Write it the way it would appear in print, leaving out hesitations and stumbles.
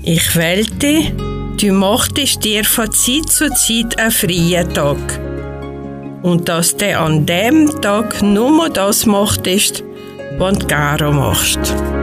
Ich wählte, du machtest dir von Zeit zu Zeit einen freien Tag. Und dass du an dem Tag nur das machtest, was du gerne machst.